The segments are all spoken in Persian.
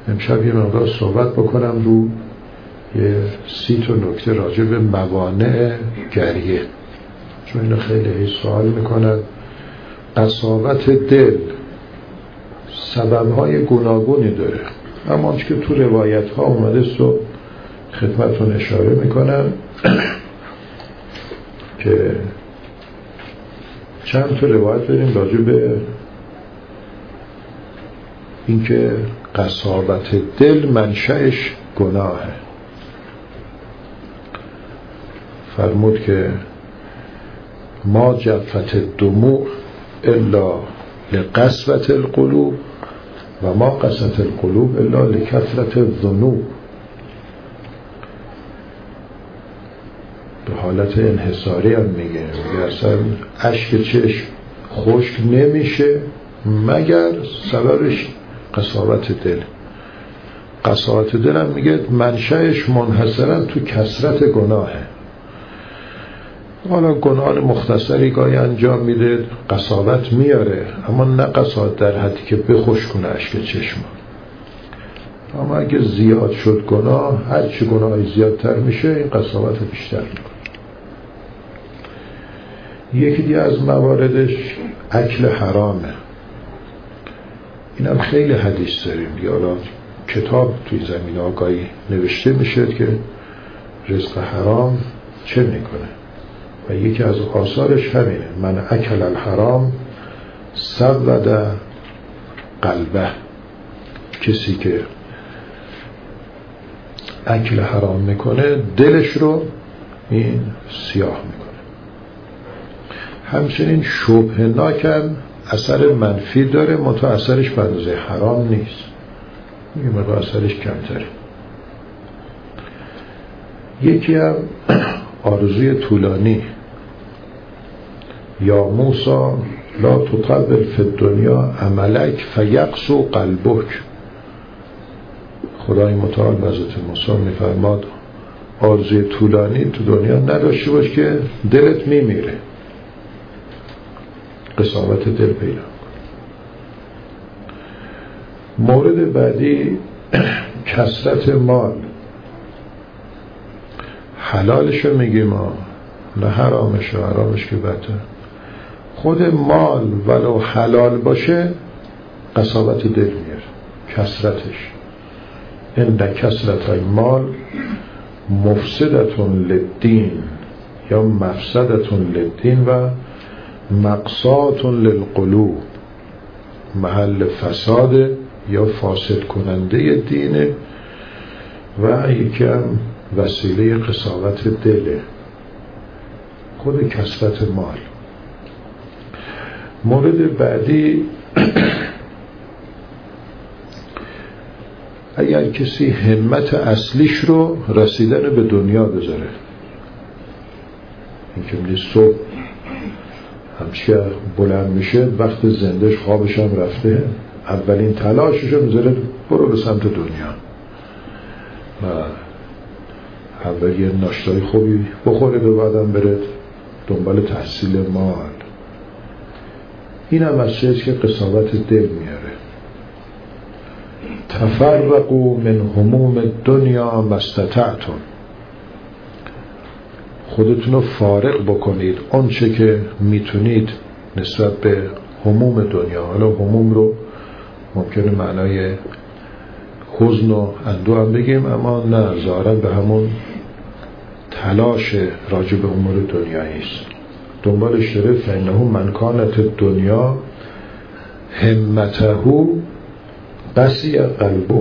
امشب یه مقدار صحبت بکنم رو یه 30 تا نکته راجع به موانع گریه، چون اینو خیلی سوال میکنن. قساوت دل سببهای گوناگونی داره، اما آنچه که تو روایت ها اومده رو خدمتتون اشاره میکنم که چند تا روایت داریم راجع به اینکه قساوت دل منشأش گناهه. فرمود که ما جفت الدموع الا لقسوة القلوب و ما قسوة القلوب الا لکثرة الذنوب. به حالت انحصاری هم میگه اصلا اشک چشم خشک نمیشه مگر سببش قساوت دل. قساوت دل هم میگه منشأش منحصرا تو کثرت گناهه. حالا گناه مختصری گاهی انجام میده قساوت میاره، اما نه قساوت در حدی که بخوش کنه اشک چشم. اما اگه زیاد شد گناه، هرچی گناهی زیادتر میشه این قساوت بیشتر میکنه. یکی دیگه از مواردش اکل حرامه. اینم خیلی حدیث داریم دیگه. حالا کتاب توی زمین آگاهی نوشته میشه که رزق حرام چه میکنه و یکی از آثارش همینه: من اکل الحرام سود قلبه. کسی که اکل حرام میکنه دلش رو این سیاه میکنه. همچنین شبهناک هم اثر منفی داره، منتها اثرش به اندازه حرام نیست، یه مقدار اثرش کمتره. یکی هم آرزوی طولانی. یا موسی لا تطول فی الدنیا عملک فیقسو قلبک. خدای متعال به حضرت موسی میفرماد آرزوی طولانی تو دنیا نداشته باش که دلت میمیره، قساوت دل پیدا. مورد بعدی کثرت مال. حلالشو میگیم نه حرامش، حرامش که بده. خود مال ولو حلال باشه قساوت دل میاره، کثرتش. ان کثرت المال مفسدتون للدین یا مفسدتون للدین و مقصاتون للقلوب. محل فساد یا فاسد کننده دینه و یکی هم وسیله قساوت دله، خود کثرت مال. مورد بعدی اگر کسی همت اصلیش رو رسیدن به دنیا بذاره، این که میگه صبح همچه بلند میشه وقت زندش خوابش هم رفته، اولین تلاشش رو میذاره برو به سمت دنیا و اول یه ناشتای خوبی بخوره به بعدم بره دنبال تحصیل مال. این هم از چیزی که قساوت دل میاره. تفرقوا من هموم دنیا ما استطعتم. خودتون رو فارغ بکنید آنچه که میتونید نسبت به هموم دنیا. حالا هموم رو ممکنه معنای حزن و اندوه هم بگیم، اما نه، ظاهراً به همون تلاش راجع به امور دنیایی است. دنبالش داره فانه من کانت دنیا همته قسی قلبه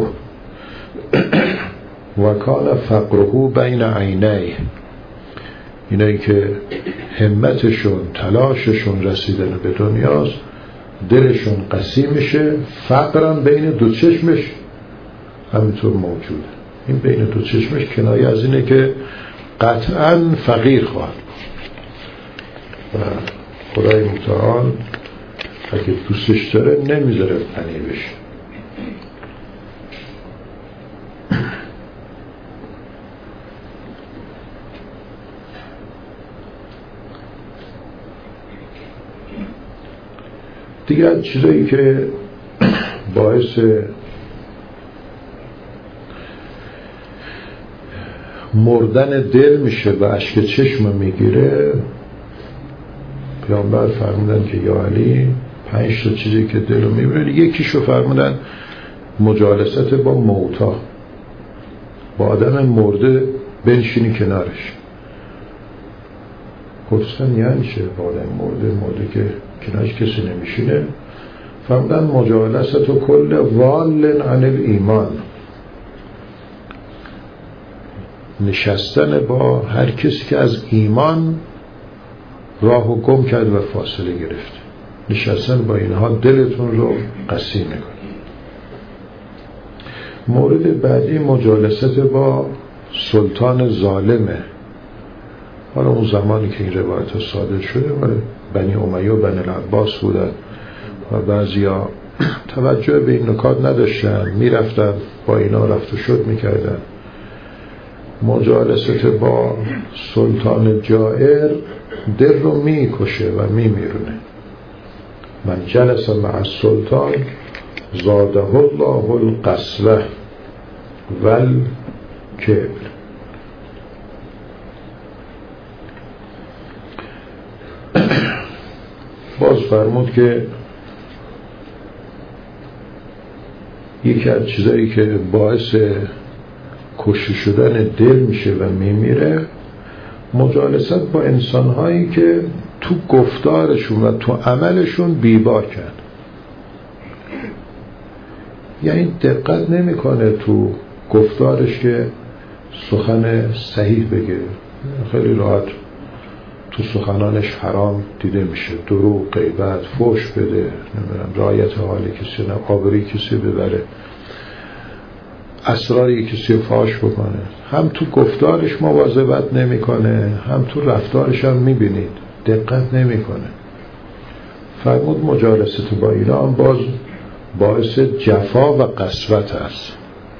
و کان فقره بین عینیه. اینایی که همتشون تلاششون رسیدن به دنیاست، دلشون قسی میشه، فقرم بین دو چشمش همینطور موجوده. این بین دو چشمش کنایه از اینه که قطعاً فقیر خواهد و خدای متعال اگه دوستش داره نمیذاره غنی بشه. دیگر چیزایی که باعث مردن دل میشه و اشک چشم میگیره، پیامبر فرمودن که یا علی 5 تا چیزی که دل رو میبره، یکیشو فرمودن مجالست با موتا، با آدم مرده بنشینی کنارش. گفتن یعنی چه با آدم مرده که کنارش کسی نمیشینه؟ فرمودن مجالست و کل وال عن الایمان، نشستن با هر کسی که از ایمان راهو گم کرد و فاصله گرفت. نشستن با اینها دلتون رو قسیم میکنه. مورد بعدی مجالست با سلطان ظالمه. حالا اون زمانی که این روایت ها صادر شده بنی امیه و بنی العباس بودن و بعضیا توجه به این نکات نداشتن، میرفتن با اینا رفت و شد میکردن. مجالست با سلطان جائر دل رو میکشه و میمیرونه. من جلس مع السلطان زاده الله القسوة والکبر. باز فرمود که یکی از چیزایی که باعث کشته شدن دل میشه و میمیره مجالست با انسانهایی که تو گفتارشون و تو عملشون بیباکن. یعنی دقت نمیکنه تو گفتارش که سخن صحیح بگه، خیلی راحت تو سخنانش حرام دیده میشه، دروغ، غیبت، فحش بده، نمیدونم رعایت حال کسی، آبروی کسی ببره، اسرار کسی فاش بکنه. هم تو گفتارش مواظبت نمیکنه، هم تو رفتارش هم میبینید دقت نمیکنه. فرمود مجالست با اینا هم باز باعث جفا و قسوت است.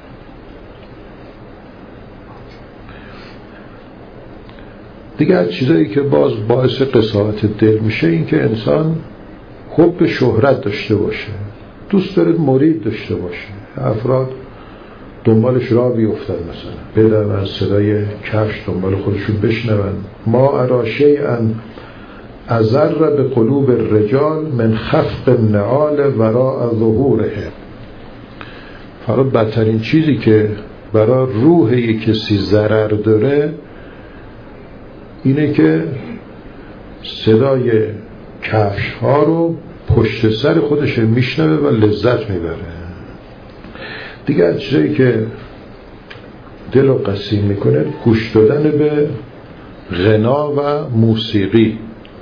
دیگر چیزایی که باز باعث قساوت دل میشه این که انسان حب شهرت داشته باشه، دوست داره مرید داشته باشه. افراد دنبالش را بیفتن، مثلا بدن از صدای کفش دنبال خودشون بشنون. ما ارا شیئا اضر به قلوب الرجال من خفق النعال وراء ظهورهم. فقط بدترین چیزی که برای روح یک کسی ضرر داره اینه که صدای کفش ها رو پشت سر خودش میشنوه و لذت میبره. دیگر چیزی که دل رو قسیم میکنه گوش دادن به غنا و موسیقی.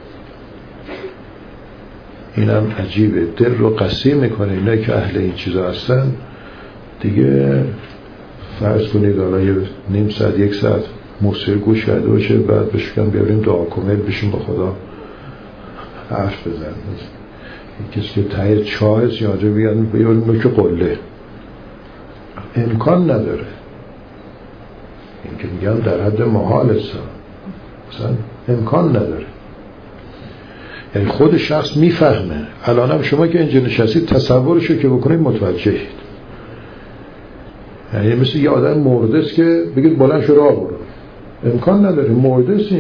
اینم عجیبه، دل رو قسیم میکنه. اینا که اهل این چیزا هستن دیگه فرض کنید حالا یه نیم ساعت 1 ساعت موسیقی گوش کرده باشه، بعد بهش بگم بیاریم دعا کنید بشین با خدا حرف بزن. کسی که ته چاه سیاجه بیاریم نوک قله، امکان نداره. این که میگم در حد محال است، مثلا امکان نداره. یعنی خود شخص میفهمه. الانم شما که اینجا نشستید تصورشو که بکنید متوجهید. یعنی مثل یه آدم مرده است که بگید بلند شو راه برو، امکان نداره، مرده است.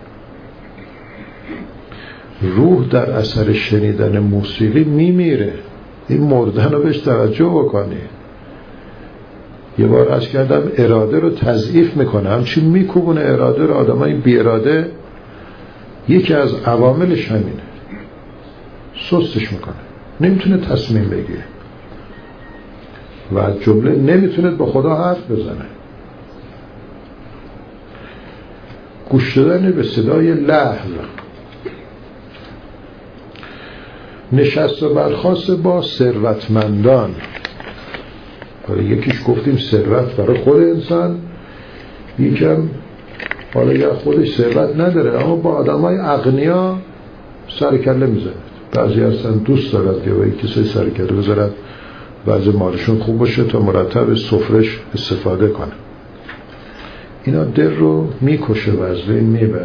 روح در اثر شنیدن موسیقی میمیره. این مردن رو بهش توجه بکنید. یه بار عرض کردم اراده رو تضعیف میکنه، همچین میکوبونه اراده رو. آدم های بی اراده یکی از عواملش همینه، سستش میکنه، نمیتونه تصمیم بگیره و از جمله نمیتونه با خدا حرف بزنه. گوش دادن به صدای لحن، نشست و برخاست با ثروتمندان. یکیش گفتیم ثروت برای خود انسان، یکم حالا یا خودش ثروت نداره اما با آدمای اغنیا سر کله میزنه. بعضی هستن دوست دارد که با یک کسی سر کله بذارد، بعضی مالشون خوب باشه تا مرتب سفرش استفاده کنه. اینا دل رو میکشه و از بین میبره.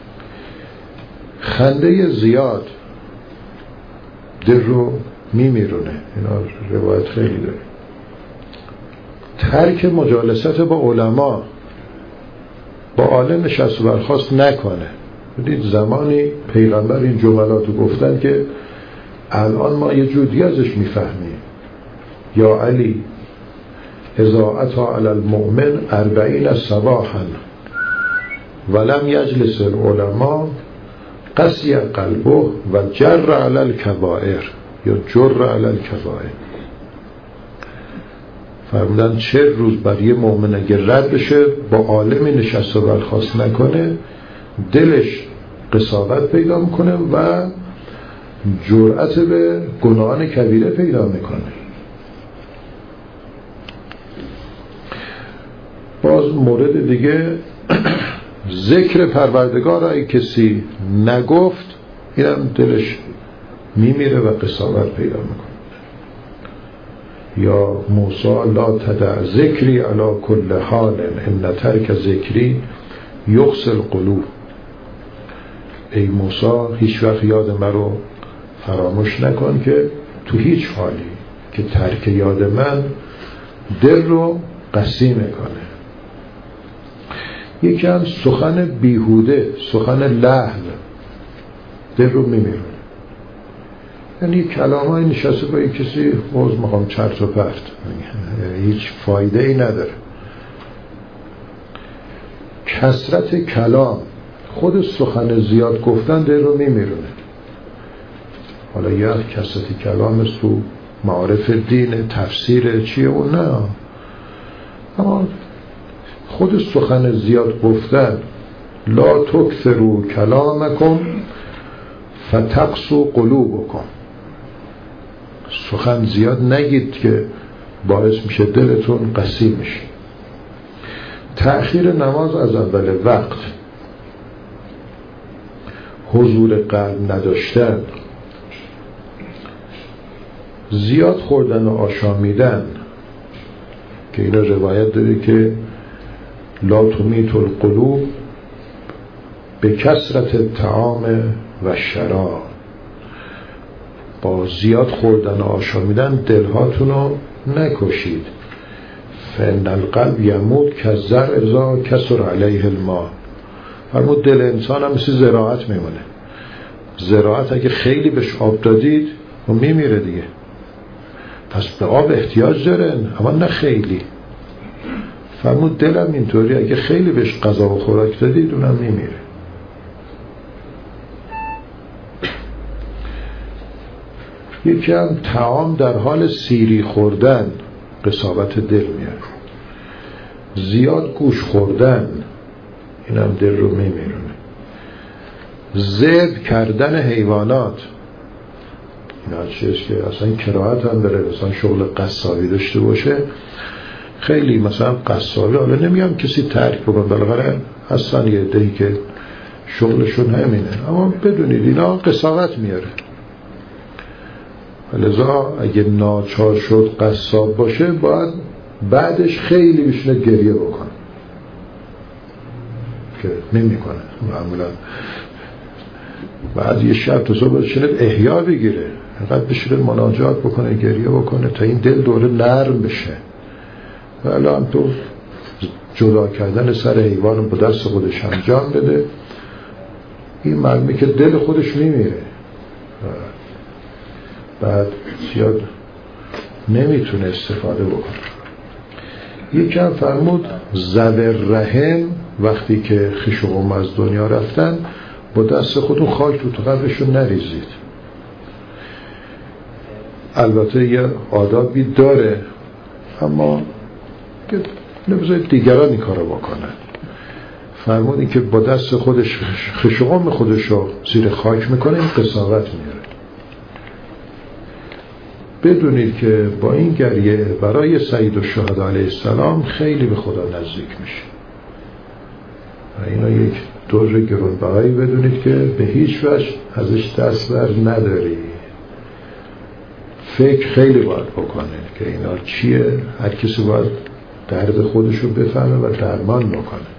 خنده زیاد دل رو میمیرونه. اینا روایت خیلی داره. ترک مجالست با علما، با عالم نشست و برخاست نکنه. بدید زمانی پیغمبر این جملات رو گفتن که الان ما یه جور دیگه ازش میفهمیم. یا علی اذا اتی علی المؤمن 40 صباحا ولم یجلس العلماء قسی قلبه و جر علی الکبائر یا جر علی الکبائر. فرمودن 40 روز برای مؤمن اگه رد بشه با عالمی نشست و برخاست نکنه دلش قساوت پیدا میکنه و جرأت به گناهان کبیره پیدا میکنه. باز مورد دیگه ذکر پروردگار اگه کسی نگفت اینم دلش میمیره و قساوت پیدا میکنه. یا موسی لا تدع ذکری علی کل حال ان ترک ذکری یغسل القلوب. ای موسی هیچ وقت یاد من رو فراموش نکن که تو هیچ حالی که ترک یاد من دل رو قسی میکنه. یکی هم سخن بیهوده، سخن لحن دل رو میمیرونه. یعنی کلام های نشسته با یک کسی موز میخوام چرت و پرت، هیچ فایده ای نداره. کثرت کلام، خود سخن زیاد گفتن دل رو میمیرونه. حالا یا کثرت کلام تو معارف دین، تفسیر چیه و نه، اما خود سخن زیاد گفتن لا تکثروا کلامکم فتقسوا قلوبکم. سخن زیاد نگید که باعث میشه دلتون قسی میشه. تأخیر نماز از اول وقت، حضور قلب نداشتن، زیاد خوردن و آشامیدن که اینا روایت داره که لا تمیت القلوب به کثرت الطعام و شراب. با زیاد خوردن و آشامیدن دلهاتون رو نکشید. فإن القلب یموت کالزرع اذا کثر علیه الماء. فرمود دل انسان هم مثل زراعت میمونه. زراعت اگه خیلی بهش آب دادید و میمیره دیگه. پس به آب احتیاج دارن اما نه خیلی. فرمود دلم اینطوری اگه خیلی بهش غذا و خوراک دادید اونم میمیره. یکی هم طعام در حال سیری خوردن قساوت دل میاره. زیاد گوش خوردن اینم دل رو میمیرونه. ذبح کردن حیوانات، اینا چیزی که اصلا کراهت هم داره. مثلا شغل قصابی داشته باشه، خیلی مثلا قصابی، حالا نمیگم کسی ترک بکن، بالاخره هستن یه عده‌ای که شغلشون همینه، اما بدونید اینا قساوت میاره. لذا اگه ناچار شد قصاب باشه باید بعدش خیلی بشینه گریه بکنه که نمیکنه. معمولا بعد یه شب تا صبح بشینه احیا بگیره، اینقدر بشینه مناجات بکنه، گریه بکنه تا این دل دوره نرم بشه. و الان تو جدا کردن سر حیوان با دست خودش انجام بده، این معلومه که دل خودش میمیره، بعد زیاد نمیتونه استفاده بکنه. یکی هم فرمود ذوی رحم وقتی که خویش و قوم از دنیا رفتن با دست خودتون خاک رو تو قبرشون نریزید. البته یه آدابی داره اما نبذارید دیگران این کارو بکنن. فرمودی که با دست خودش خویش و قوم خودش رو زیر خاک میکنه، این قساوت میاره. بدونید که با این گریه برای سید الشهدا علیه السلام خیلی به خدا نزدیک میشه. و اینا یک دور گرانبهایی بدونید که به هیچ وجه ازش دست بر نداری. فکر خیلی باید بکنه که اینا چیه. هر کسی باید درد خودشو بفهمه و درمان بکنه.